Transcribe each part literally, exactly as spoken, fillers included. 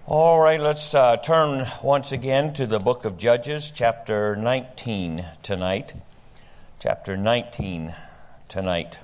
All right, let's uh, turn once again to the book of Judges, chapter nineteen tonight. Chapter nineteen tonight.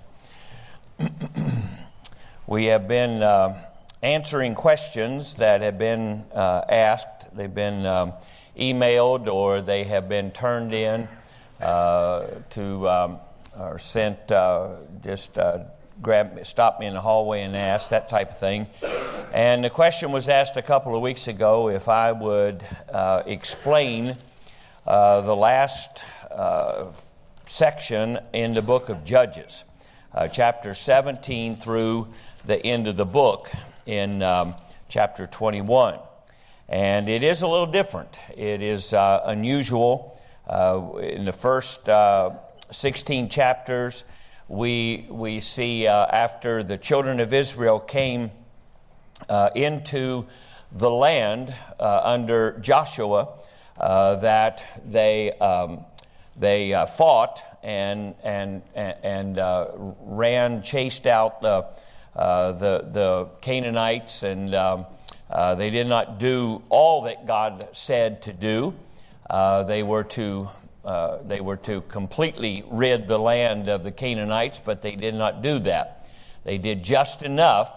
We have been uh, answering questions that have been uh, asked. They've been um, emailed or they have been turned in uh, to um, or sent. Uh, just uh, grab, stop me in the hallway and ask, that type of thing. And the question was asked a couple of weeks ago if I would uh, explain uh, the last uh, section in the book of Judges, uh, chapter seventeen through the end of the book in um, chapter twenty-one. And it is a little different. It is uh, unusual. Uh, in the first uh, sixteen chapters, we, we see uh, after the children of Israel came Uh, into the land uh, under Joshua, uh, that they um, they uh, fought and and and uh, ran, chased out the uh, the the Canaanites, and um, uh, they did not do all that God said to do. Uh, they were to uh, they were to completely rid the land of the Canaanites, but they did not do that. They did just enough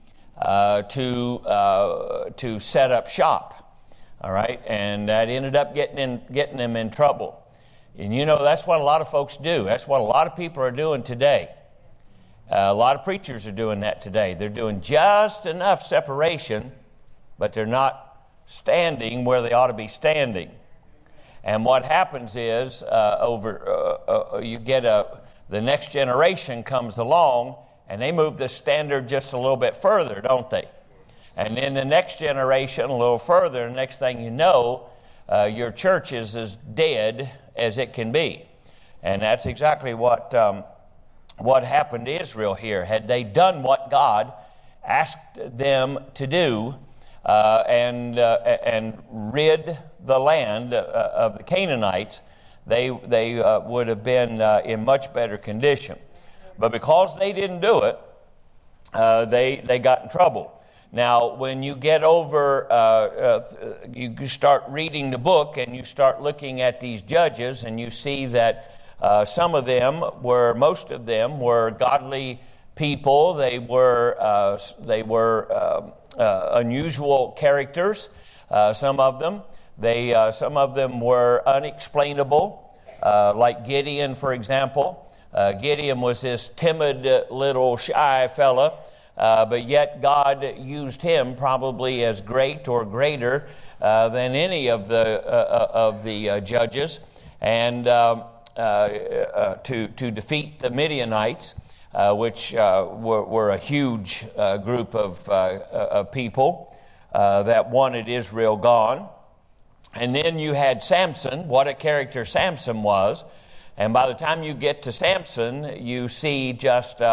Uh, to uh, to set up shop, all right, and that ended up getting in, getting them in trouble. And you know, that's what a lot of folks do. That's what a lot of people are doing today. Uh, a lot of preachers are doing that today. They're doing just enough separation, but they're not standing where they ought to be standing. And what happens is, uh, over uh, uh, you get a the next generation comes along. And they move the standard just a little bit further, don't they? And then the next generation a little further, and next thing you know, uh, your church is as dead as it can be. And that's exactly what um, what happened to Israel here. Had they done what God asked them to do uh, and uh, and rid the land uh, of the Canaanites, they, they uh, would have been uh, in much better condition. But because they didn't do it, uh, they they got in trouble. Now, when you get over, uh, uh, you start reading the book and you start looking at these judges, and you see that uh, some of them were, most of them were godly people. They were uh, they were uh, uh, unusual characters. Uh, some of them, they uh, some of them were unexplainable, uh, like Gideon, for example. Uh, Gideon was this timid uh, little shy fella, uh, but yet God used him probably as great or greater uh, than any of the uh, of the uh, judges, and uh, uh, uh, to to defeat the Midianites, uh, which uh, were, were a huge uh, group of uh, of people uh, that wanted Israel gone. And then you had Samson. What a character Samson was. And by the time you get to Samson, you see just uh,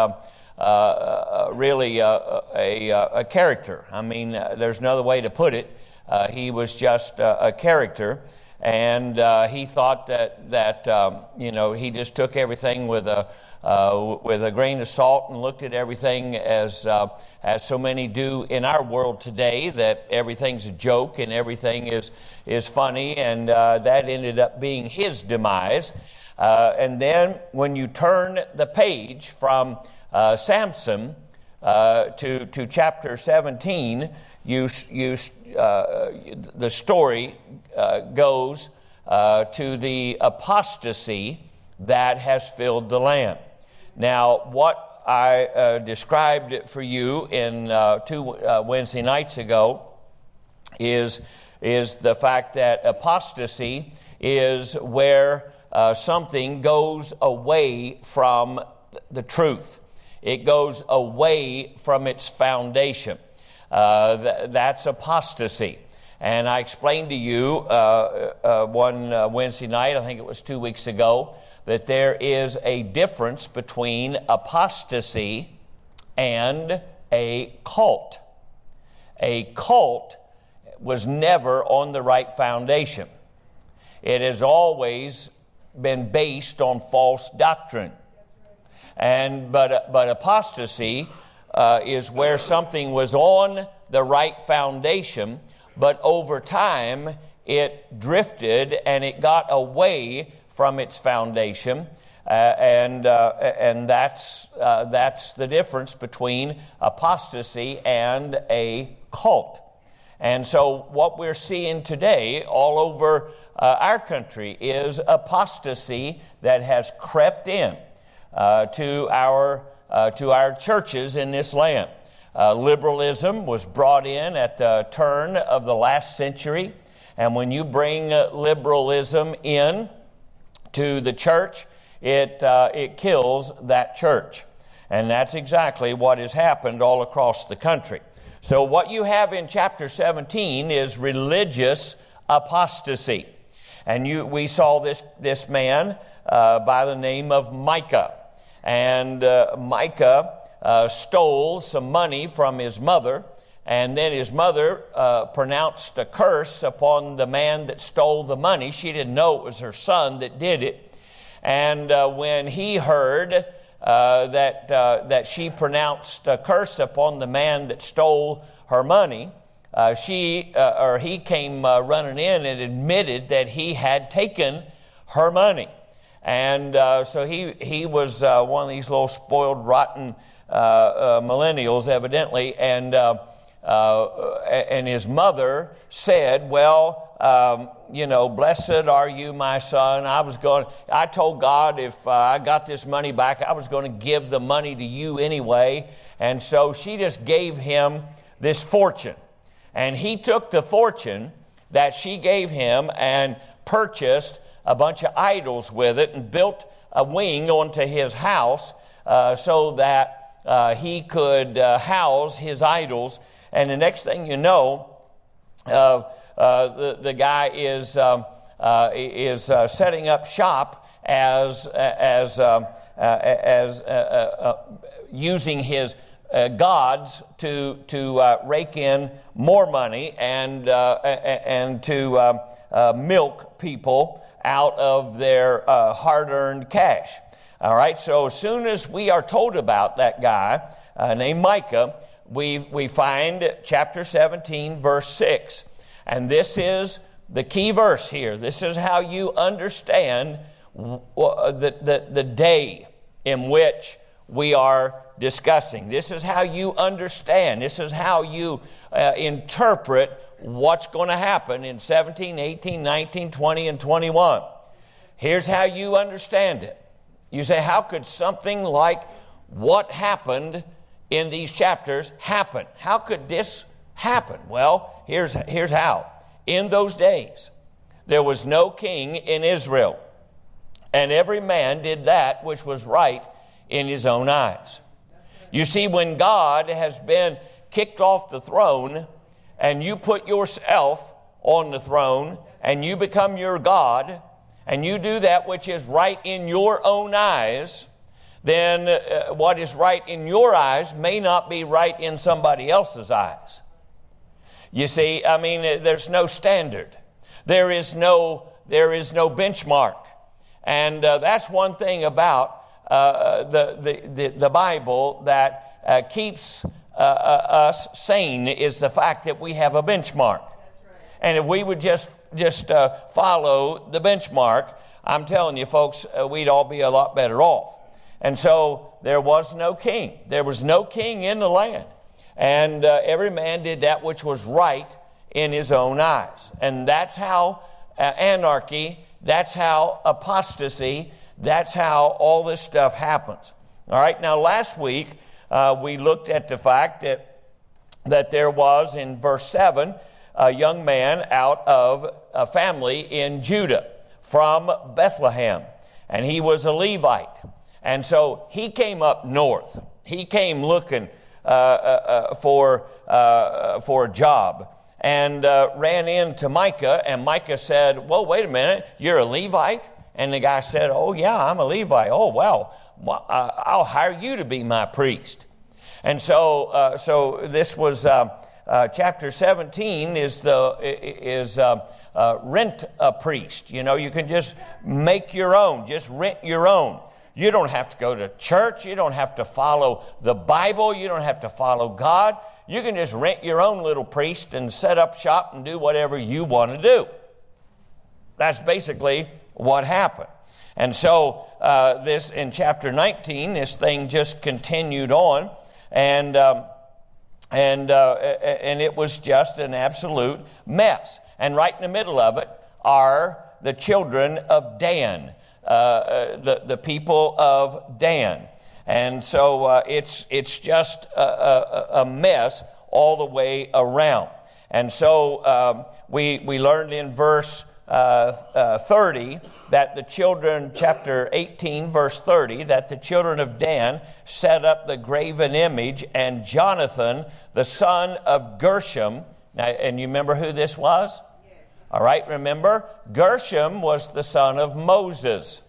uh, really uh, a, a, a character. I mean, uh, there's no other way to put it. Uh, he was just uh, a character, and uh, he thought that that um, you know he just took everything with a uh, with a grain of salt and looked at everything as uh, as so many do in our world today, that everything's a joke and everything is is funny, and uh, that ended up being his demise. Uh, and then when you turn the page from uh, Samson uh, to to chapter seventeen, you you uh, the story uh, goes uh, to the apostasy that has filled the land. Now, what I uh, described for you in uh, two uh, Wednesday nights ago is is the fact that apostasy is where Uh, something goes away from the truth. It goes away from its foundation. Uh, th- that's apostasy. And I explained to you uh, uh, one uh, Wednesday night, I think it was two weeks ago, that there is a difference between apostasy and a cult. A cult was never on the right foundation. It has always been based on false doctrine. And but but apostasy uh, is where something was on the right foundation, but over time it drifted and it got away from its foundation. Uh, and uh, and that's uh, that's the difference between apostasy and a cult. And so what we're seeing today all over uh, our country is apostasy that has crept in uh, to our uh, to our churches in this land. Uh, liberalism was brought in at the turn of the last century, and when you bring uh, liberalism in to the church, it uh, it kills that church. And that's exactly what has happened all across the country. So what you have in chapter seventeen is religious apostasy. And you we saw this, this man uh, by the name of Micah. And uh, Micah uh, stole some money from his mother, and then his mother uh, pronounced a curse upon the man that stole the money. She didn't know it was her son that did it. And uh, when he heard uh, that uh, that she pronounced a curse upon the man that stole her money, uh, she uh, or he came uh, running in and admitted that he had taken her money. And uh, so he he was uh, one of these little spoiled, rotten uh, uh, millennials, evidently, and uh, uh, and his mother said, "Well, Um, you know, blessed are you, my son. I was going, I told God if uh, I got this money back, I was going to give the money to you anyway." And so she just gave him this fortune. And he took the fortune that she gave him and purchased a bunch of idols with it and built a wing onto his house uh, so that uh, he could uh, house his idols. And the next thing you know, uh, Uh, the, the guy is um, uh, is uh, setting up shop as as um, uh, as uh, uh, using his uh, gods to to uh, rake in more money and uh, and to uh, uh, milk people out of their uh, hard-earned cash. All right. So as soon as we are told about that guy uh, named Micah, we we find chapter seventeen, verse six. And this is the key verse here. This is how you understand the, the, the day in which we are discussing. This is how you understand. This is how you uh, interpret what's going to happen in seventeen, eighteen, nineteen, twenty, and twenty-one. Here's how you understand it. You say, how could something like what happened in these chapters happen? How could this happen? Well, here's here's how. In those days, there was no king in Israel, and every man did that which was right in his own eyes. You see, when God has been kicked off the throne, and you put yourself on the throne, and you become your God, and you do that which is right in your own eyes, then uh, what is right in your eyes may not be right in somebody else's eyes. You see, I mean, there's no standard. There is no, there is no benchmark. And uh, that's one thing about uh, the, the, the, the Bible that uh, keeps uh, uh, us sane is the fact that we have a benchmark. And if we would just, just uh, follow the benchmark, I'm telling you, folks, uh, we'd all be a lot better off. And so there was no king. There was no king in the land. And uh, every man did that which was right in his own eyes. And that's how uh, anarchy, that's how apostasy, that's how all this stuff happens. All right, now last week uh, we looked at the fact that, that there was, in verse seven, a young man out of a family in Judah from Bethlehem. And he was a Levite. And so he came up north. He came looking Uh, uh, for uh, for a job, and uh, ran into Micah, and Micah said, "Whoa, wait a minute, you're a Levite?" And the guy said, "Oh yeah, I'm a Levite. Oh wow, I'll hire you to be my priest." And so, uh, so this was uh, uh, chapter seventeen is the is uh, uh, rent a priest. You know, you can just make your own, just rent your own. You don't have to go to church. You don't have to follow the Bible. You don't have to follow God. you can just rent your own little priest and set up shop and do whatever you want to do. That's basically what happened. And so uh, this in chapter nineteen, this thing just continued on, and um, and uh, and it was just an absolute mess. And right in the middle of it are the children of Dan, uh, the the people of Dan, and so uh, it's it's just a, a, a mess all the way around. And so um, we we learned in verse Uh, uh, thirty, that the children, chapter eighteen, verse thirty, that the children of Dan set up the graven image, and Jonathan, the son of Gershom, now, and you remember who this was? Yes. All right, remember? Gershom was the son of Moses.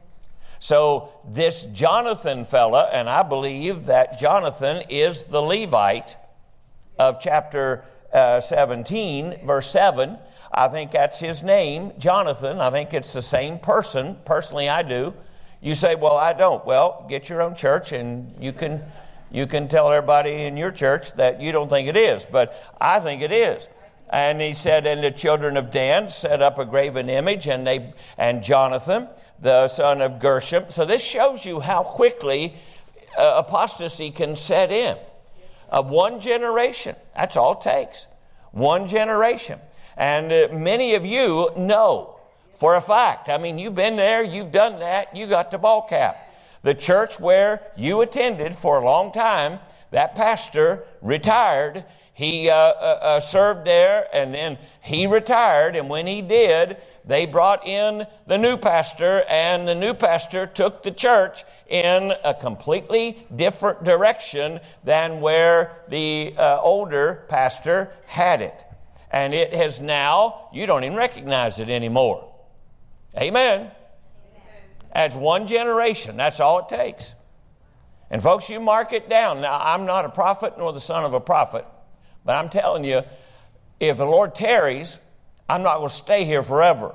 So this Jonathan fella, and I believe that Jonathan is the Levite of chapter uh, seventeen, verse seven. I think that's his name, Jonathan. I think it's the same person. Personally, I do. You say, well, I don't. Well, get your own church, and you can you can tell everybody in your church that you don't think it is. But I think it is. And he said, and the children of Dan set up a graven image, and they and Jonathan, the son of Gershom. So this shows you how quickly uh, apostasy can set in. Of one generation. That's all it takes. One generation. And uh, many of you know for a fact. I mean, you've been there, you've done that, you got the ball cap. The church where you attended for a long time, that pastor retired. He uh, uh, uh, served there, and then he retired. And when he did, they brought in the new pastor, and the new pastor took the church in a completely different direction than where the uh, older pastor had it. And it has now, you don't even recognize it anymore. Amen. Amen. That's one generation. That's all it takes. And folks, you mark it down. Now, I'm not a prophet nor the son of a prophet, but I'm telling you, if the Lord tarries, I'm not going to stay here forever.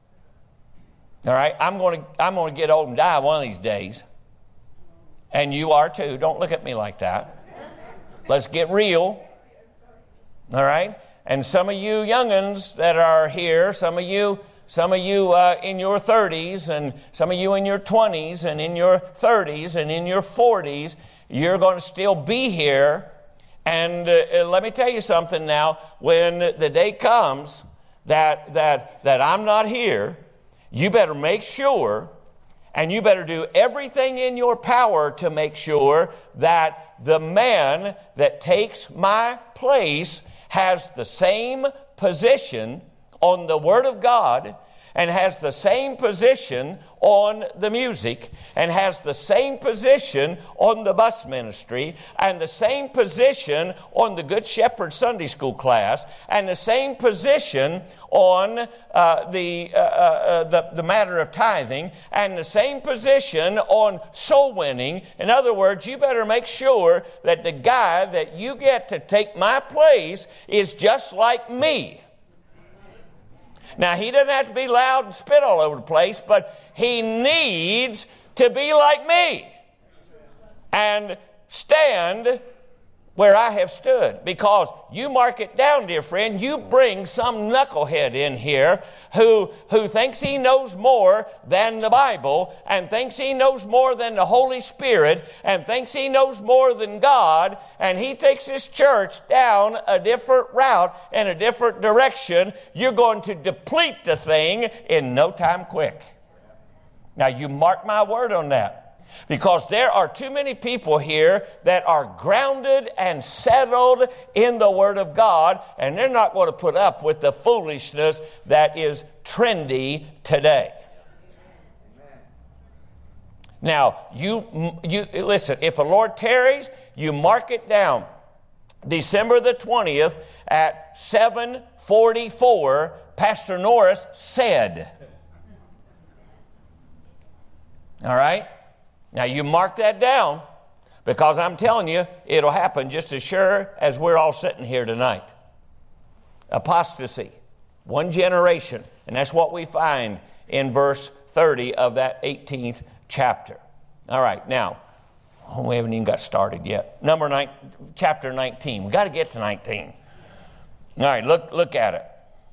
All right? I'm going to, I'm going to get old and die one of these days. And you are too. Don't look at me like that. Let's get real. All right? And some of you young'uns that are here, some of you, some of you uh, in your thirties, and some of you in your twenties, and in your thirties, and in your forties, you're going to still be here. And uh, let me tell you something now. When the day comes that that that I'm not here, you better make sure, and you better do everything in your power to make sure that the man that takes my place has the same position on the Word of God, and has the same position on the music, and has the same position on the bus ministry, and the same position on the Good Shepherd Sunday School class, and the same position on uh, the, uh, uh, the the matter of tithing, and the same position on soul winning. In other words, you better make sure that the guy that you get to take my place is just like me. Now, he doesn't have to be loud and spit all over the place, but he needs to be like me and stand where I have stood. Because you mark it down, dear friend, you bring some knucklehead in here who, who thinks he knows more than the Bible, and thinks he knows more than the Holy Spirit, and thinks he knows more than God, and he takes his church down a different route and a different direction. You're going to deplete the thing in no time quick. Now, you mark my word on that. Because there are too many people here that are grounded and settled in the Word of God, and they're not going to put up with the foolishness that is trendy today. Now, you, you listen, if the Lord tarries, you mark it down. December the twentieth at seven forty-four, Pastor Norris said. All right? Now, you mark that down, because I'm telling you, it'll happen just as sure as we're all sitting here tonight. Apostasy, one generation, and that's what we find in verse thirty of that eighteenth chapter. All right, now, Oh, we haven't even got started yet. Number nine, chapter nineteen. We got to get to nineteen. All right, look, look at it.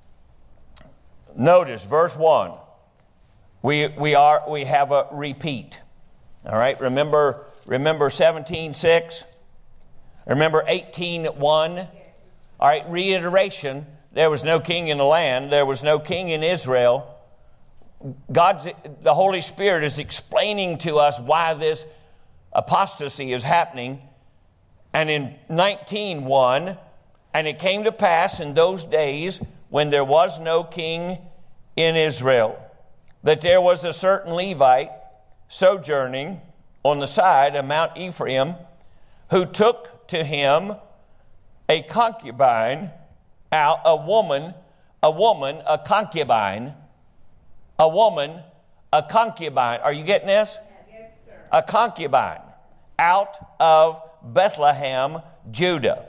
Notice verse one. We we are we have a repeat. All right, remember remember seventeen six. Remember eighteen one. All right, reiteration. There was no king in the land. There was no king in Israel. God's the Holy Spirit is explaining to us why this apostasy is happening. And in nineteen one, and it came to pass in those days when there was no king in Israel, that there was a certain Levite sojourning on the side of Mount Ephraim, who took to him a concubine, out a woman, a woman, a concubine, a woman, a concubine. Are you getting this? Yes, sir. A concubine out of Bethlehem, Judah.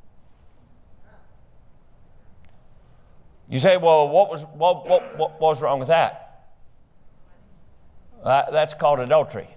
You say, well, what was what what, what was wrong with that? Uh, that's called adultery.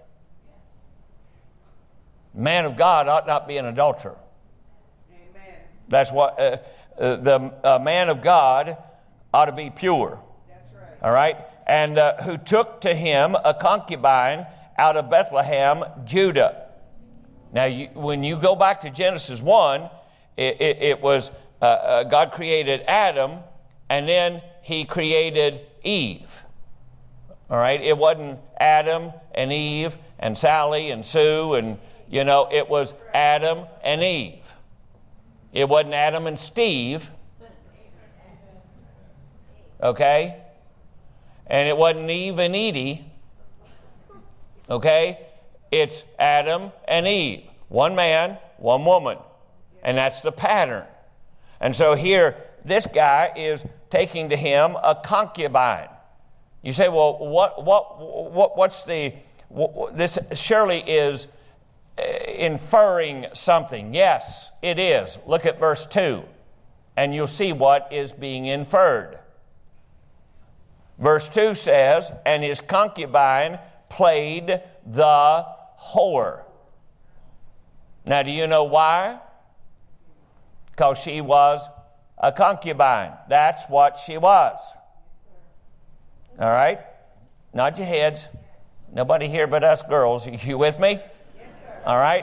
Man of God ought not be an adulterer. Amen. That's what uh, uh, the uh, man of God ought to be pure. That's right. All right, and uh, who took to him a concubine out of Bethlehem, Judah. Now, you, when you go back to Genesis one, it, it, it was uh, uh, God created Adam, and then He created Eve. All right, it wasn't Adam and Eve and Sally and Sue, and you know, it was Adam and Eve. It wasn't Adam and Steve. Okay, and it wasn't Eve and Edie. Okay, it's Adam and Eve. One man, one woman. And that's the pattern. And so here, this guy is taking to him a concubine. You say, well, what, what, what, what's the, what, this surely is inferring something. Yes, it is. Look at verse two, and you'll see what is being inferred. Verse two says, and his concubine played the whore. Now, do you know why? Because she was a concubine. That's what she was. All right? Nod your heads. Nobody here but us girls. You with me? Yes, sir. All right?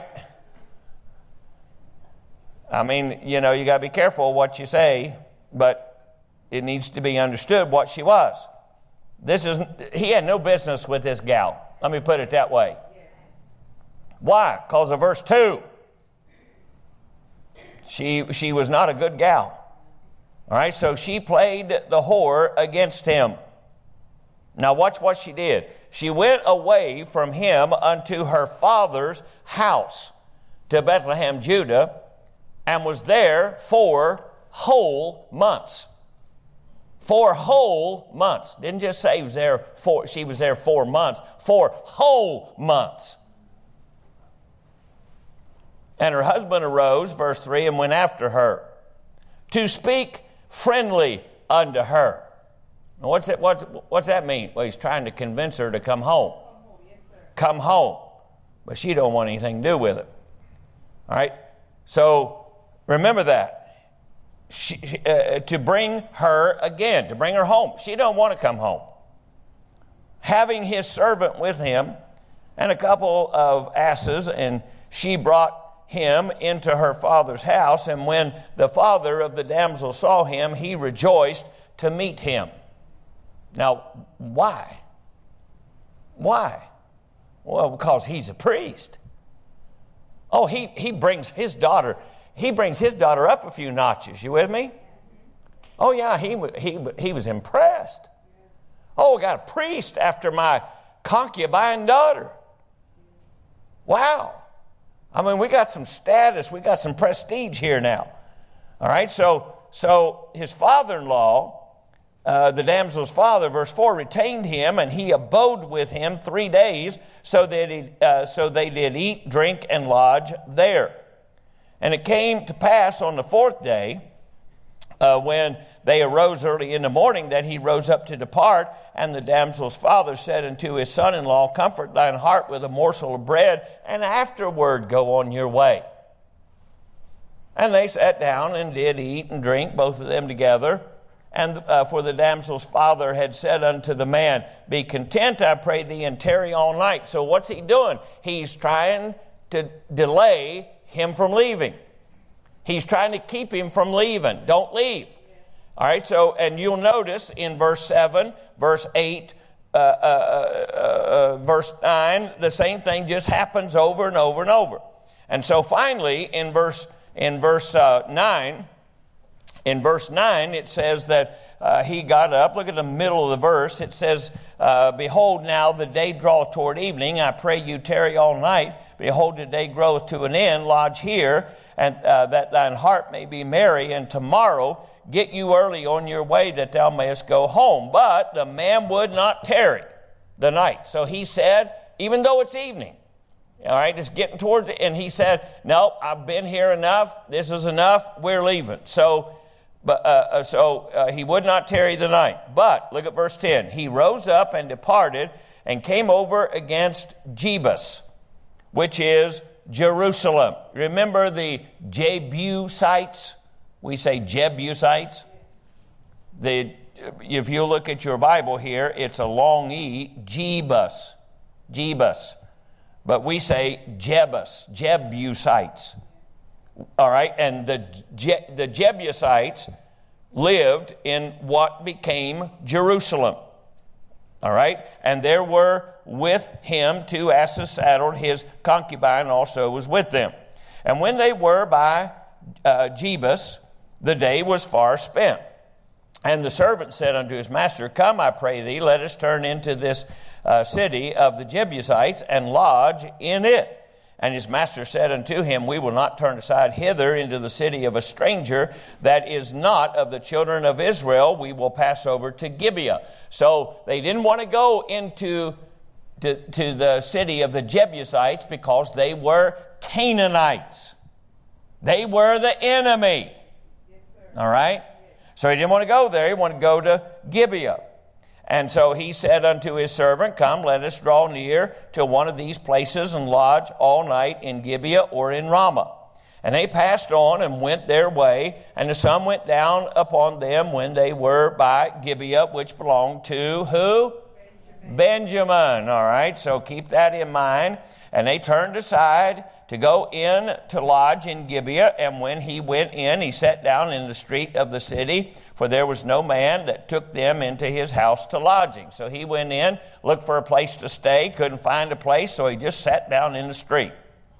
I mean, you know, you got to be careful what you say, but it needs to be understood what she was. This is, he had no business with this gal. Let me put it that way. Why? Because of verse two. She, she was not a good gal. All right, so she played the whore against him. Now watch what she did. She went away from him unto her father's house to Bethlehem, Judah, and was there four whole months. Four whole months. Didn't just say he was there four, she was there four months. Four whole months. And her husband arose, verse three, and went after her to speak friendly unto her. Now what's that, what's, what's that mean? Well, he's trying to convince her to come home. Yes, sir. Come home. But she don't want anything to do with it. All right? So remember that. She, uh, to bring her again, to bring her home. She don't want to come home. Having his servant with him and a couple of asses, and she brought him into her father's house. And when the father of the damsel saw him, he rejoiced to meet him. Now, why? Why? Well, because he's a priest. Oh, he, he brings his daughter, he brings his daughter up a few notches. You with me? Oh, yeah, he, he, he was impressed. Oh, I got a priest after my concubine daughter. Wow. I mean, we got some status, we got some prestige here now. All right, so so his father-in-law, uh, the damsel's father, verse four, retained him, and he abode with him three days, so that he, uh, so they did eat, drink, and lodge there. And it came to pass on the fourth day, uh, when they arose early in the morning that he rose up to depart. And the damsel's father said unto his son-in-law, Comfort thine heart with a morsel of bread, and afterward go on your way. And they sat down and did eat and drink, both of them together. And uh, for the damsel's father had said unto the man, Be content, I pray thee, and tarry all night. So what's he doing? He's trying to delay him from leaving. He's trying to keep him from leaving. Don't leave. All right, so, and you'll notice in verse seven, verse eight, uh, uh, uh, uh, verse nine, the same thing just happens over and over and over. And so finally, in verse, in verse uh, nine, In verse nine, it says that uh, he got up. Look at the middle of the verse. It says, uh, Behold, now the day draweth toward evening. I pray you tarry all night. Behold, the day groweth to an end. Lodge here, and uh, that thine heart may be merry. And tomorrow get you early on your way, that thou mayest go home. But the man would not tarry the night. So he said, even though it's evening, all right, it's getting towards it. And he said, No, I've been here enough. This is enough. We're leaving. So But uh, so uh, he would not tarry the night. But look at verse ten. He rose up and departed and came over against Jebus, which is Jerusalem. Remember the Jebusites? We say Jebusites. The, if you look at your Bible here, it's a long E, Jebus, Jebus. But we say Jebus, Jebusites. All right, and the Je- the Jebusites lived in what became Jerusalem. All right, and there were with him two asses saddled. His concubine also was with them. And when they were by uh, Jebus, the day was far spent. And the servant said unto his master, Come, I pray thee, let us turn into this uh, city of the Jebusites and lodge in it. And his master said unto him, We will not turn aside hither into the city of a stranger that is not of the children of Israel. We will pass over to Gibeah. So they didn't want to go into to, to the city of the Jebusites because they were Canaanites. They were the enemy. Yes, All right? So he didn't want to go there. He wanted to go to Gibeah. And so he said unto his servant, Come, let us draw near to one of these places and lodge all night in Gibeah or in Ramah. And they passed on and went their way, and the sun went down upon them when they were by Gibeah, which belonged to who? Benjamin. Benjamin. All right, so keep that in mind. And they turned aside to go in to lodge in Gibeah. And when he went in, he sat down in the street of the city, for there was no man that took them into his house to lodging. So he went in, looked for a place to stay, couldn't find a place, so he just sat down in the street.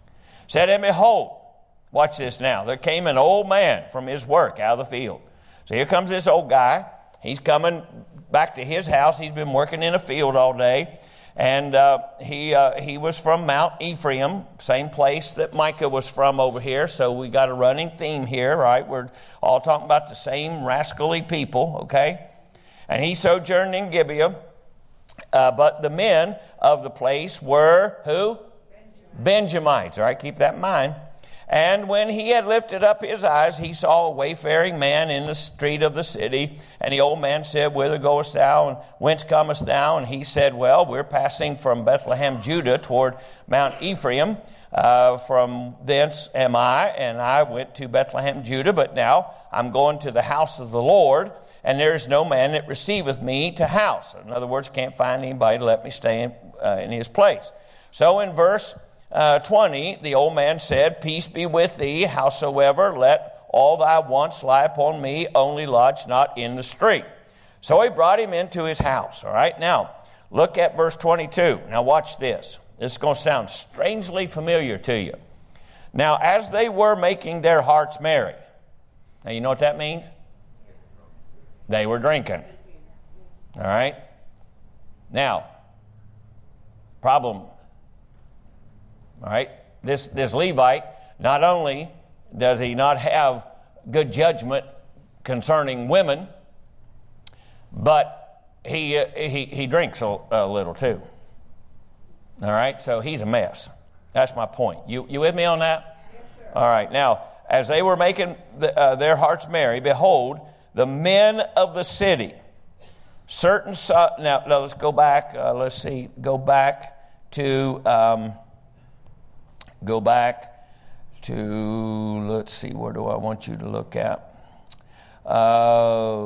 Said, and behold, watch this now, there came an old man from his work out of the field. So here comes this old guy. He's coming back to his house. He's been working in a field all day. And uh, he uh, he was from Mount Ephraim, same place that Micah was from over here. So we got a running theme here, right? We're all talking about the same rascally people, okay? And he sojourned in Gibeah. Uh, but the men of the place were who? Benjamin. Benjamites, all right? Keep that in mind. And when he had lifted up his eyes, he saw a wayfaring man in the street of the city. And the old man said, Whither goest thou, and whence comest thou? And he said, Well, we're passing from Bethlehem, Judah, toward Mount Ephraim. Uh, from thence am I, and I went to Bethlehem, Judah. But now I'm going to the house of the Lord, and there is no man that receiveth me to house. In other words, can't find anybody to let me stay in, uh, in his place. So in verse Uh, twenty, the old man said, Peace be with thee, howsoever, let all thy wants lie upon me, only lodge not in the street. So he brought him into his house. All right, now look at verse twenty-two. Now watch this. This is going to sound strangely familiar to you. Now, as they were making their hearts merry. Now, you know what that means? They were drinking. All right. Now, problem. All right, this, this Levite, not only does he not have good judgment concerning women, but he uh, he, he drinks a, a little too. All right, so he's a mess. That's my point. You you with me on that? Yes, sir. All right, now, as they were making the, uh, their hearts merry, behold, the men of the city. Certain son, now, now let's go back. Uh, let's see. Go back to. Um, go back to. Let's see. Where do I want you to look at? Uh,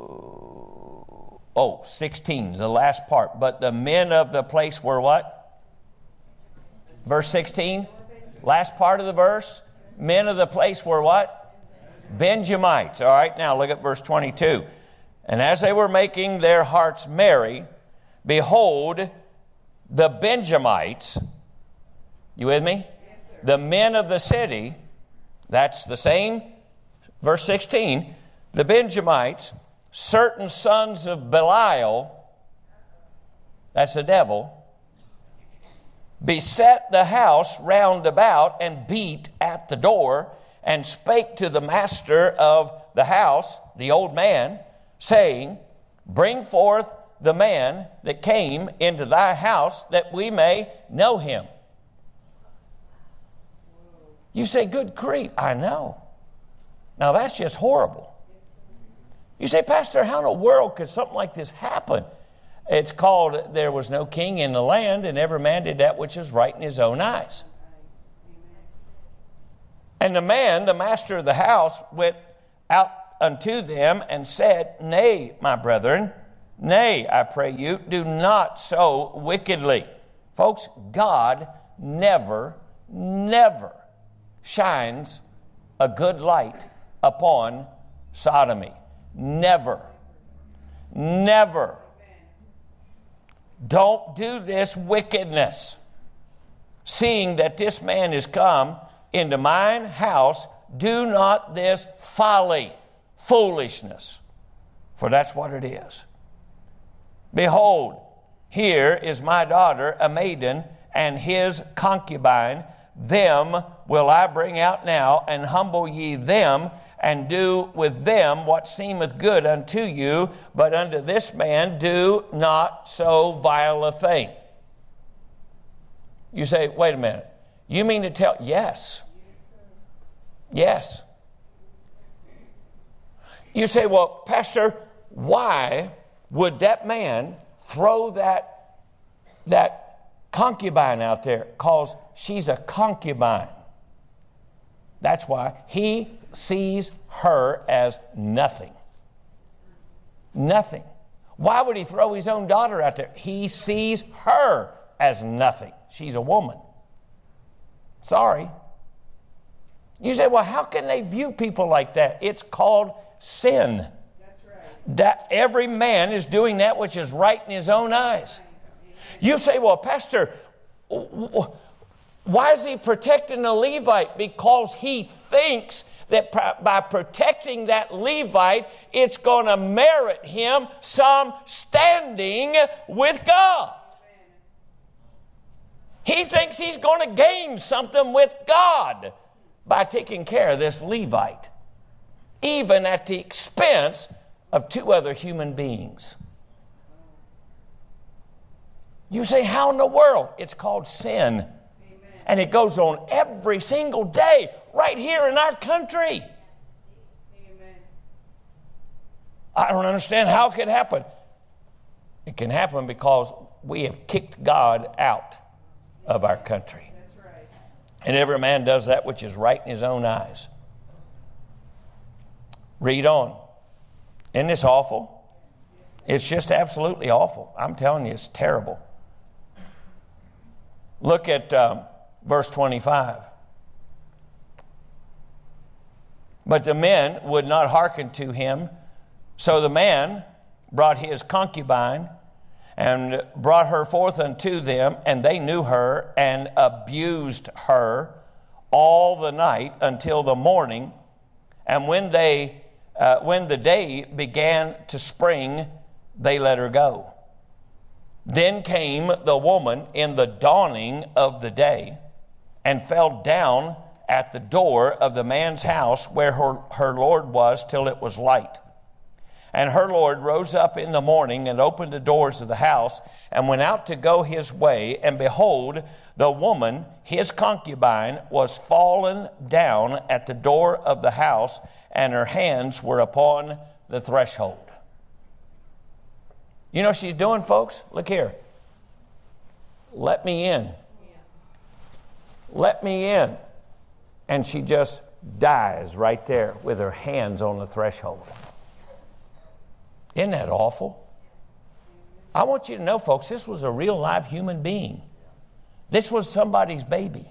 oh, sixteen. The last part. But the men of the place were what? Verse sixteen. Last part of the verse. Men of the place were what? Benjamites. All right. Now look at verse twenty-two. And as they were making their hearts merry, behold, the Benjamites, you with me? Yes, sir. The men of the city, that's the same, verse sixteen, the Benjamites, certain sons of Belial, that's the devil, beset the house round about and beat at the door and spake to the master of the house, the old man, saying, bring forth the man that came into thy house, that we may know him. You say, good grief, I know. Now that's just horrible. You say, Pastor, how in the world could something like this happen? It's called, there was no king in the land, and every man did that which is right in his own eyes. And the man, the master of the house, went out unto them and said, nay, my brethren, nay, I pray you, do not so wickedly. Folks, God never, never shines a good light upon sodomy. Never. Never. Don't do this wickedness. Seeing that this man is come into mine house, do not this folly. Foolishness, for that's what it is. Behold, here is my daughter, a maiden, and his concubine. Them will I bring out now, and humble ye them, and do with them what seemeth good unto you, but unto this man do not so vile a thing. You say, wait a minute. You mean to tell? Yes. Yes. You say, well, Pastor, why would that man throw that, that concubine out there? Because she's a concubine. That's why. He sees her as nothing. Nothing. Why would he throw his own daughter out there? He sees her as nothing. She's a woman. Sorry. You say, well, how can they view people like that? It's called sin. That's right. That every man is doing that which is right in his own eyes. You say, well, Pastor, why is he protecting the Levite? Because he thinks that by protecting that Levite, it's going to merit him some standing with God. He thinks he's going to gain something with God by taking care of this Levite, even at the expense of two other human beings. You say, how in the world? It's called sin. Amen. And it goes on every single day right here in our country. Amen. I don't understand how it could happen. It can happen because we have kicked God out of our country. That's right. And every man does that which is right in his own eyes. Read on. Isn't this awful? It's just absolutely awful. I'm telling you, it's terrible. Look at um, verse twenty-five. But the men would not hearken to him. So the man brought his concubine and brought her forth unto them, and they knew her and abused her all the night until the morning. And when they, uh, when the day began to spring, they let her go. Then came the woman in the dawning of the day and fell down at the door of the man's house where her, her Lord was till it was light. And her Lord rose up in the morning and opened the doors of the house and went out to go his way. And behold, the woman, his concubine, was fallen down at the door of the house, and her hands were upon the threshold. You know what she's doing, folks? Look here. Let me in. Let me in. And she just dies right there with her hands on the threshold. Isn't that awful? I want you to know, folks, this was a real live human being. This was somebody's baby.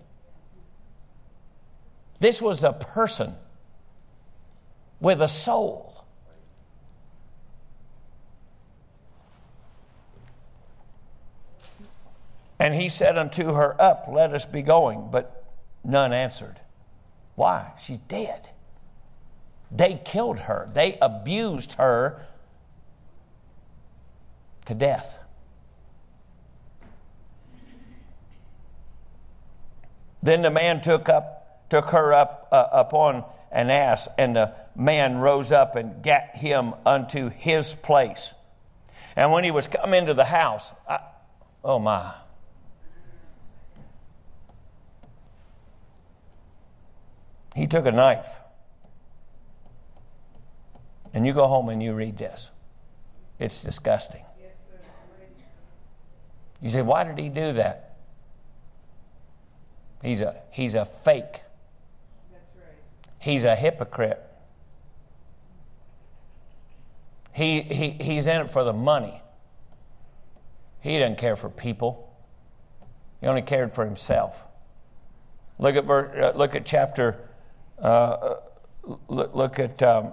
This was a person with a soul. And he said unto her, Up, let us be going. But none answered. Why? She's dead. They killed her. They abused her to death. Then the man took up, took her up uh, upon an ass, and the man rose up and gat him unto his place. And when he was come into the house, I, oh my. He took a knife. And you go home and you read this. It's disgusting. You say, why did he do that? He's a, he's a fake. That's right. He's a hypocrite. He, he, he's in it for the money. He doesn't care for people. He only cared for himself. Look at, ver, uh, look at chapter... Uh, look, look at um,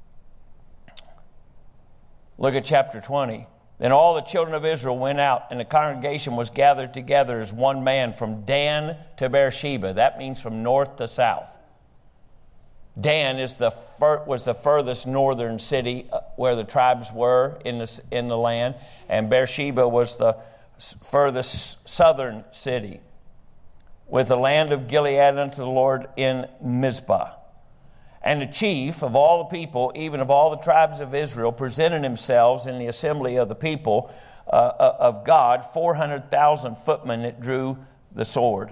look at chapter twenty. Then all the children of Israel went out, and the congregation was gathered together as one man from Dan to Beersheba. That means from north to south. Dan is the fir- was the furthest northern city where the tribes were in the in the land, and Beersheba was the furthest southern city, with the land of Gilead unto the Lord in Mizpah. And the chief of all the people, even of all the tribes of Israel, presented themselves in the assembly of the people uh, of God, four hundred thousand footmen that drew the sword.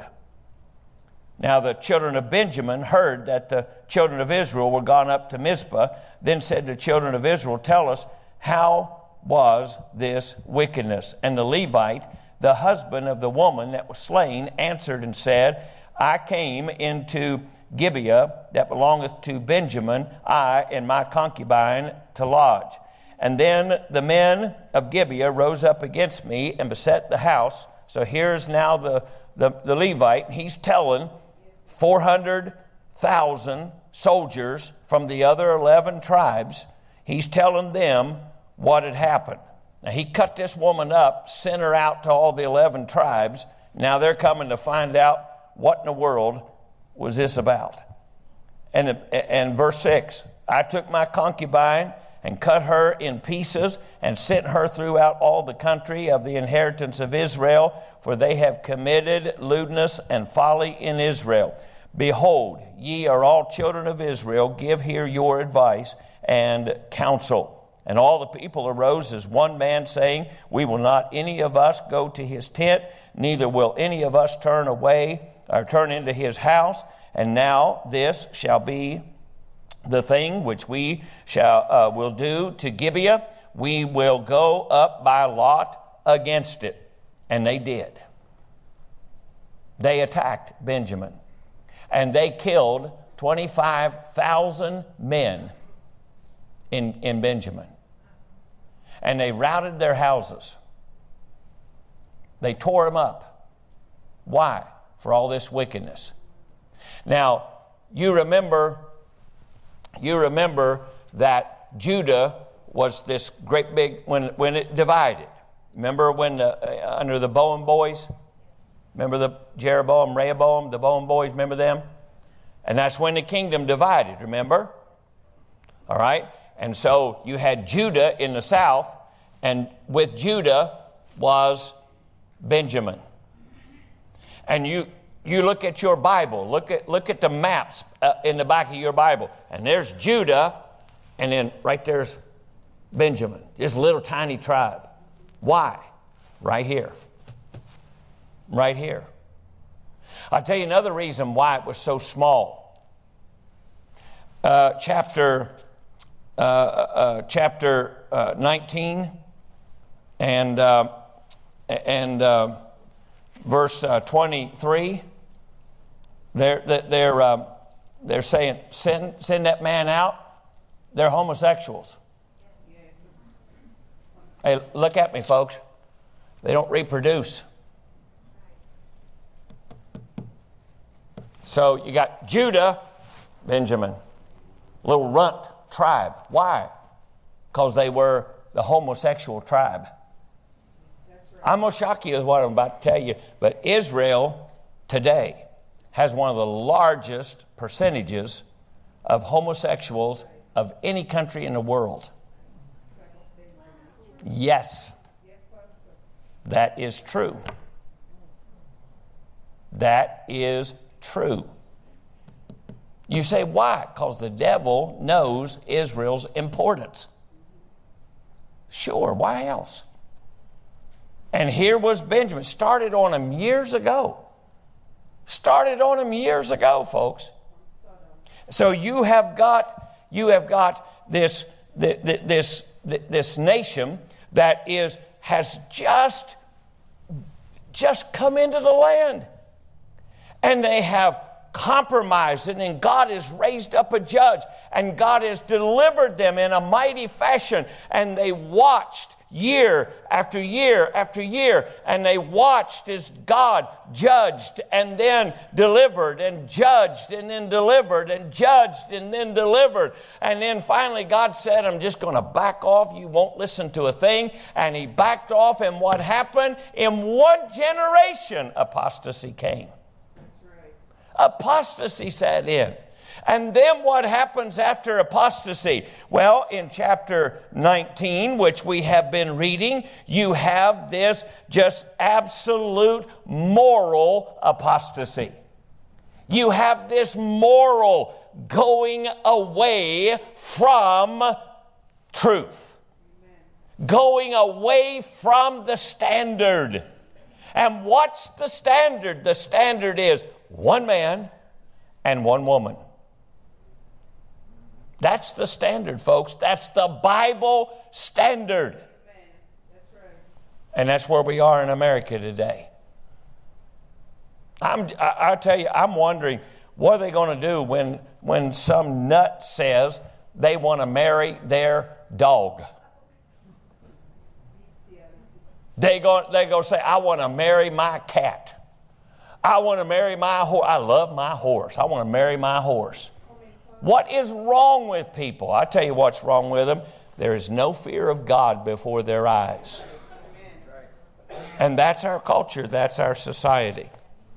Now the children of Benjamin heard that the children of Israel were gone up to Mizpah, then said the children of Israel, Tell us, how was this wickedness? And the Levite, the husband of the woman that was slain, answered and said, I came into Gibeah that belongeth to Benjamin, I and my concubine to lodge. And then the men of Gibeah rose up against me and beset the house. So here's now the, the, the Levite. He's telling four hundred thousand soldiers from the other eleven tribes, he's telling them what had happened. Now, he cut this woman up, sent her out to all the eleven tribes. Now they're coming to find out what in the world was this about. And, and verse six, I took my concubine and cut her in pieces and sent her throughout all the country of the inheritance of Israel, for they have committed lewdness and folly in Israel. Behold, ye are all children of Israel, give here your advice and counsel. And all the people arose as one man, saying, We will not any of us go to his tent, neither will any of us turn away or turn into his house. And now this shall be the thing which we shall uh, will do to Gibeah. We will go up by lot against it. And they did. They attacked Benjamin. And they killed twenty-five thousand men in, in Benjamin. And they routed their houses. They tore them up. Why? For all this wickedness. Now, you remember, you remember that Judah was this great big, when, when it divided. Remember when the, uh, under the Bowen boys? Remember the Jeroboam, Rehoboam, the Bowen boys, remember them? And that's when the kingdom divided, remember? All right? And so you had Judah in the south, and with Judah was Benjamin. And you you look at your Bible, look at look at the maps uh, in the back of your Bible, and there's Judah, and then right there's Benjamin, just a little tiny tribe. Why? Right here. Right here. I'll tell you another reason why it was so small. Uh, chapter uh, uh, chapter uh, nineteen and uh, and uh, verse uh, twenty-three. They're they're uh, they're saying send send that man out. They're homosexuals. Hey, look at me, folks. They don't reproduce. So you got Judah, Benjamin, little runt tribe. Why? Because they were the homosexual tribe. That's right. I'm going to shock you with what I'm about to tell you, but Israel today has one of the largest percentages of homosexuals of any country in the world. Yes, that is true. That is true. You say, why? Because the devil knows Israel's importance. Sure, why else? And here was Benjamin. Started on him years ago. Started on him years ago, folks. So you have got you have got this this this nation that is has just just come into the land. And they have compromised it, and God has raised up a judge, and God has delivered them in a mighty fashion. And they watched year after year after year, and they watched as God judged and then delivered, and judged and then delivered, and judged and then delivered. And then finally God said, I'm just going to back off. You won't listen to a thing. And he backed off, and what happened? In one generation, apostasy came. Apostasy set in. And then what happens after apostasy? Well, in chapter nineteen, which we have been reading, you have this just absolute moral apostasy. You have this moral going away from truth. Going away from the standard. And what's the standard? The standard is one man and one woman. That's the standard, folks. That's the Bible standard. Amen. That's right. And that's where we are in America today. I'm, I, I tell you, I'm wondering, what are they going to do when, when some nut says they want to marry their dog? They go, they go say, I want to marry my cat. I want to marry my horse. I love my horse. I want to marry my horse. What is wrong with people? I tell you what's wrong with them. There is no fear of God before their eyes. And that's our culture. That's our society.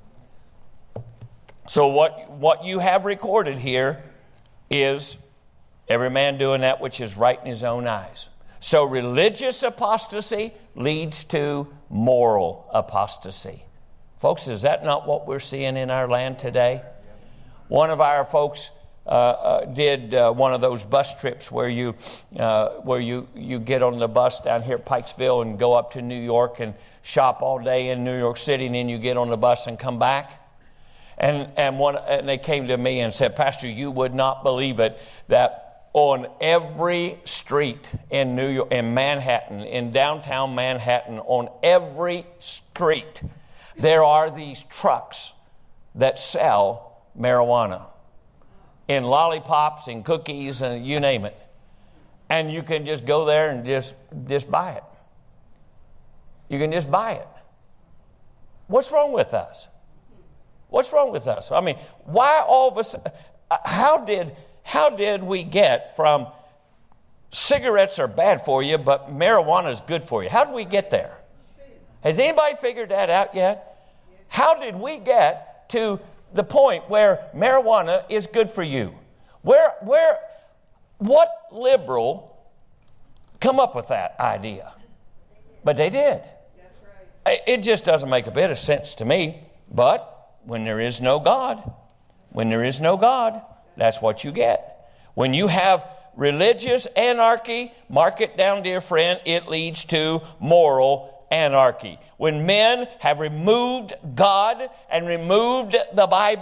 So what, what you have recorded here is every man doing that which is right in his own eyes. So religious apostasy leads to moral apostasy. Folks, is that not what we're seeing in our land today? One of our folks uh, uh, did uh, one of those bus trips where you uh, where you, you get on the bus down here at Pikesville and go up to New York and shop all day in New York City, and then you get on the bus and come back. And and one and they came to me and said, Pastor, you would not believe it, that on every street in New York, in Manhattan, in downtown Manhattan, on every street, there are these trucks that sell marijuana in lollipops and cookies and you name it. And you can just go there and just, just buy it. You can just buy it. What's wrong with us? What's wrong with us? I mean, why all of us, how did, how did we get from cigarettes are bad for you, but marijuana is good for you? How did we get there? Has anybody figured that out yet? How did we get to the point where marijuana is good for you? Where, where, what liberal come up with that idea? But they did. It just doesn't make a bit of sense to me. But when there is no God, when there is no God, that's what you get. When you have religious anarchy, mark it down, dear friend, it leads to moral anarchy. When men have removed God and removed the Bible,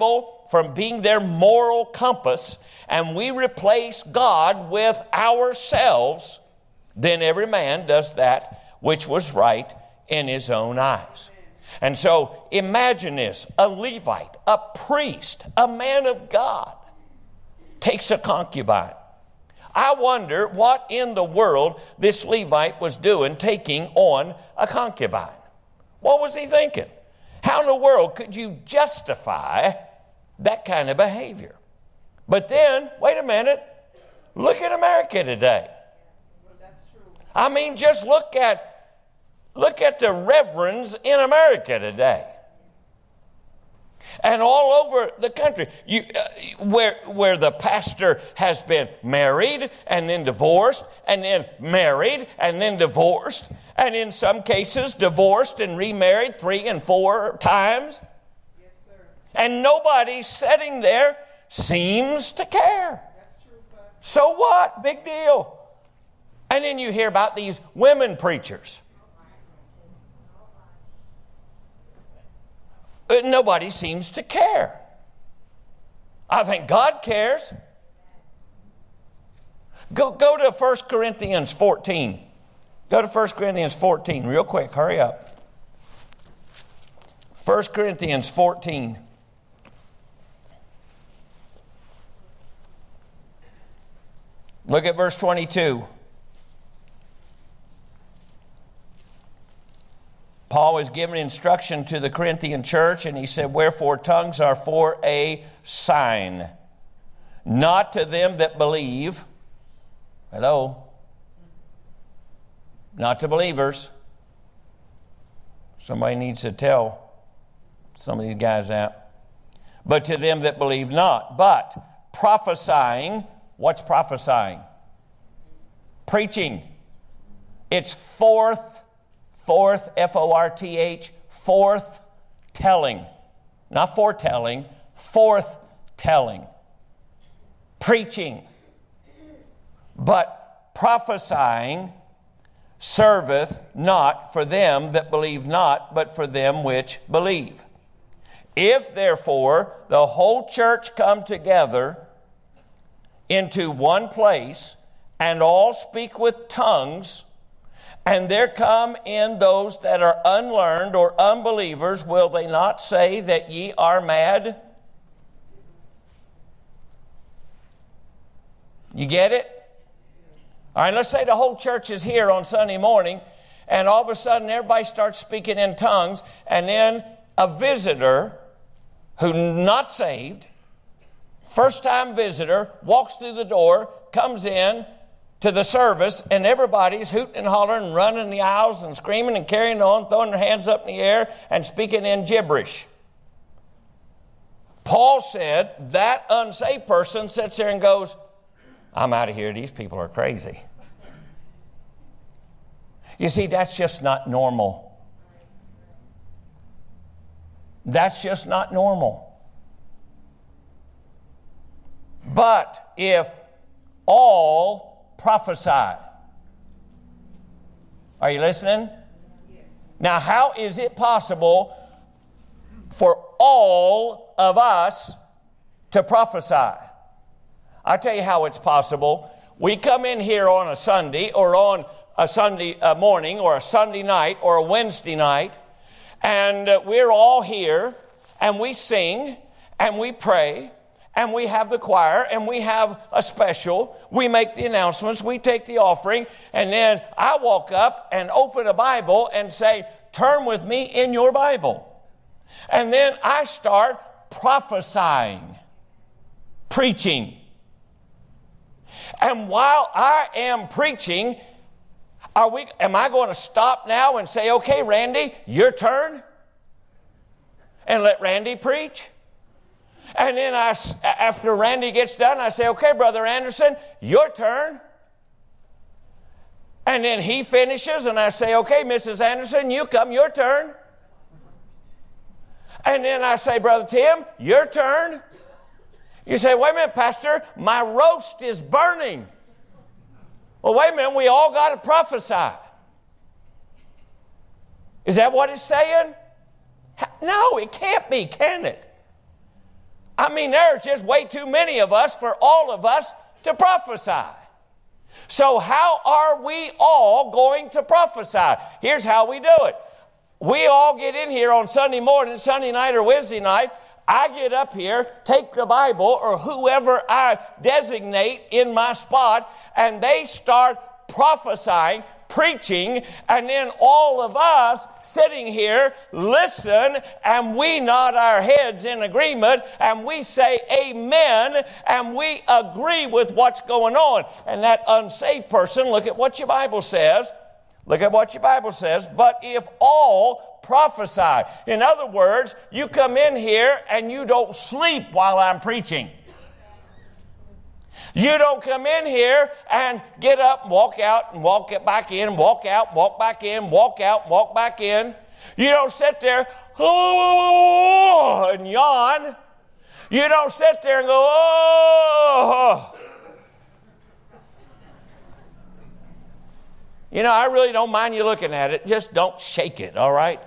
from being their moral compass, and we replace God with ourselves, then every man does that which was right in his own eyes. And so imagine this, a Levite, a priest, a man of God, takes a concubine. I wonder what in the world this Levite was doing taking on a concubine. What was he thinking? How in the world could you justify that kind of behavior? But then, wait a minute, look at America today. Well, that's true. I mean, just look at, look at the reverends in America today. And all over the country, you, uh, where, where the pastor has been married and then divorced and then married and then divorced, and in some cases divorced and remarried three and four times. Yes, sir. And nobody sitting there seems to care. That's true, Pastor. So what? Big deal. And then you hear about these women preachers. But nobody seems to care. I think God cares. Go, go to First Corinthians fourteen. Go to First Corinthians fourteen real quick. Hurry up. First Corinthians fourteen. Look at verse twenty-two. Paul is giving instruction to the Corinthian church, and he said, wherefore tongues are for a sign, not to them that believe. Hello? Not to believers. Somebody needs to tell some of these guys that. But to them that believe not. But prophesying, what's prophesying? Preaching. It's forth. Forth, F O R T H, forth telling. Not foretelling, forth telling. Preaching. But prophesying serveth not for them that believe not, but for them which believe. If therefore the whole church come together into one place, and all speak with tongues, and there come in those that are unlearned or unbelievers, will they not say that ye are mad? You get it? All right, let's say the whole church is here on Sunday morning, and all of a sudden everybody starts speaking in tongues, and then a visitor who's not saved, first-time visitor, walks through the door, comes in to the service, and everybody's hooting and hollering and running the aisles and screaming and carrying on, throwing their hands up in the air and speaking in gibberish. Paul said that unsaved person sits there and goes, I'm out of here. These people are crazy. You see, that's just not normal. That's just not normal. But if all prophesy. Are you listening? Yes. Now, how is it possible for all of us to prophesy? I'll tell you how it's possible. We come in here on a Sunday or on a Sunday morning or a Sunday night or a Wednesday night, and we're all here, and we sing, and we pray, and we have the choir, and we have a special. We make the announcements. We take the offering. And then I walk up and open a Bible and say, turn with me in your Bible. And then I start prophesying, preaching. And while I am preaching, are we? Am I going to stop now and say, okay, Randy, your turn? And let Randy preach? And then I, after Randy gets done, I say, okay, Brother Anderson, your turn. And then he finishes, and I say, okay, Missus Anderson, you come, your turn. And then I say, Brother Tim, your turn. You say, wait a minute, Pastor, my roast is burning. Well, wait a minute, we all got to prophesy. Is that what it's saying? No, it can't be, can it? I mean, there's just way too many of us for all of us to prophesy. So how are we all going to prophesy? Here's how we do it. We all get in here on Sunday morning, Sunday night, or Wednesday night. I get up here, take the Bible or whoever I designate in my spot, and they start prophesying, preaching, and then all of us sitting here listen, and we nod our heads in agreement, and we say amen, and we agree with what's going on. And that unsaved person, look at what your Bible says. Look at what your Bible says. But if all prophesy. In other words, you come in here and you don't sleep while I'm preaching. You don't come in here and get up and walk out and walk back in, walk out, walk back in, walk out, walk back in. You don't sit there oh, and yawn. You don't sit there and go, oh. You know, I really don't mind you looking at it. Just don't shake it, all right?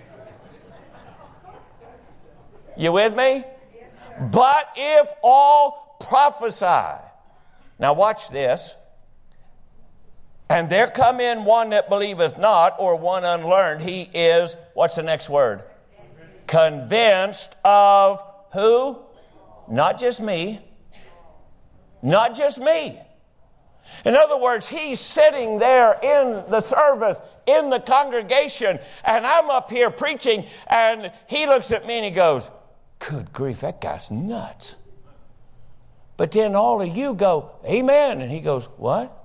You with me? But if all prophesy. Now watch this. And there come in one that believeth not, or one unlearned. He is, what's the next word? Convinced of who? Not just me. Not just me. In other words, he's sitting there in the service, in the congregation, and I'm up here preaching, and he looks at me and he goes, good grief, that guy's nuts. But then all of you go, amen. And he goes, what?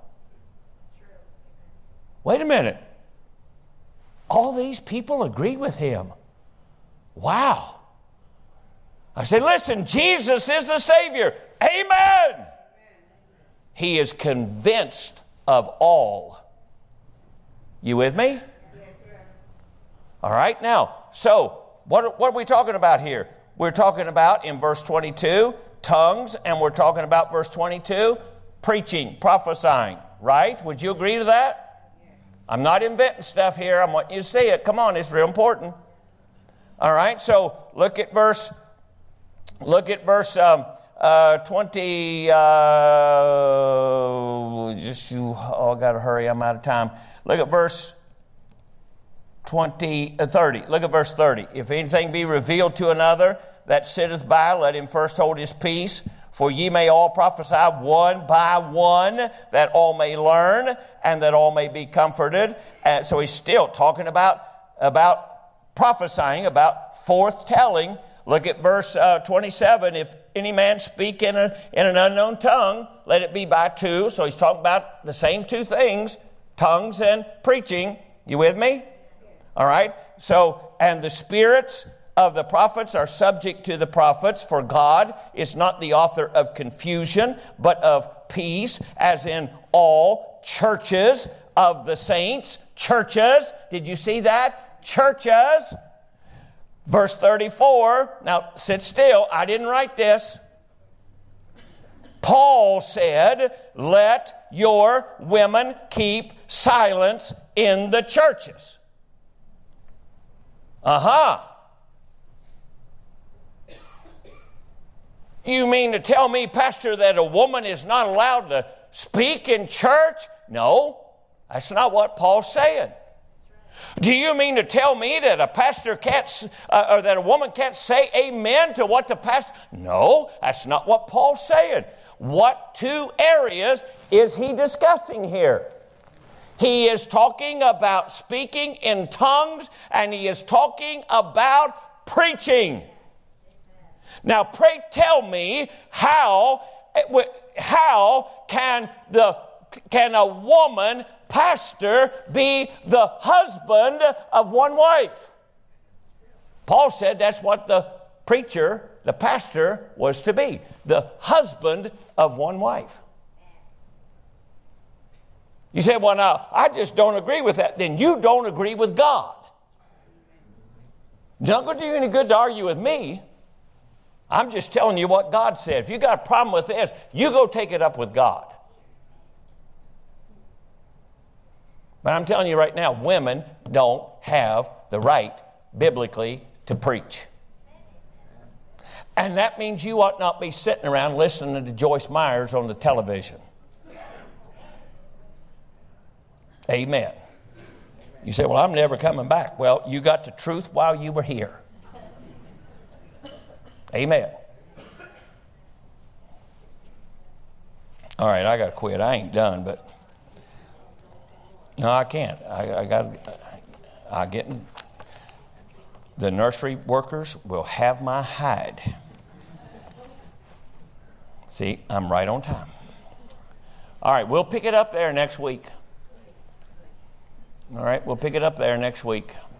Wait a minute. All these people agree with him. Wow. I said, listen, Jesus is the Savior. Amen. He is convinced of all. You with me? Yes, sir. All right, now, so what, what are we talking about here? We're talking about, in verse twenty-two, tongues, and we're talking about, verse twenty-two, preaching, prophesying, right? Would you agree to that? Yes. I'm not inventing stuff here. I want you to see it. Come on, it's real important. All right, so look at verse, look at verse um, uh, twenty, uh, just you, oh, I got to hurry, I'm out of time. Look at verse twenty, uh, thirty. Look at verse thirty. If anything be revealed to another that sitteth by, let him first hold his peace. For ye may all prophesy one by one, that all may learn, and that all may be comforted. And so he's still talking about, about prophesying, about forth-telling. Look at verse uh, twenty-seven. If any man speak in, a, in an unknown tongue, let it be by two. So he's talking about the same two things, tongues and preaching. You with me? All right. So, and the spirits of the prophets are subject to the prophets, for God is not the author of confusion, but of peace, as in all churches of the saints. Churches. Did you see that? Churches. Verse thirty-four. Now, sit still. I didn't write this. Paul said, let your women keep silence in the churches. Uh-huh. You mean to tell me, Pastor, that a woman is not allowed to speak in church? No, that's not what Paul's saying. Do you mean to tell me that a pastor can't, uh, or that a woman can't say amen to what the pastor? No, that's not what Paul's saying. What two areas is he discussing here? He is talking about speaking in tongues, and he is talking about preaching. Now, pray tell me how, how can the can a woman pastor be the husband of one wife? Paul said that's what the preacher, the pastor, was to be, the husband of one wife. You say, well, now, I just don't agree with that. Then you don't agree with God. Not going to do you any good to argue with me. I'm just telling you what God said. If you got a problem with this, you go take it up with God. But I'm telling you right now, women don't have the right, biblically, to preach. And that means you ought not be sitting around listening to Joyce Myers on the television. Amen. You say, well, I'm never coming back. Well, you got the truth while you were here. Amen. All right, I got to quit. I ain't done, but no, I can't. I, I got. I get. The nursery workers will have my hide. See, I'm right on time. All right, we'll pick it up there next week. All right, we'll pick it up there next week.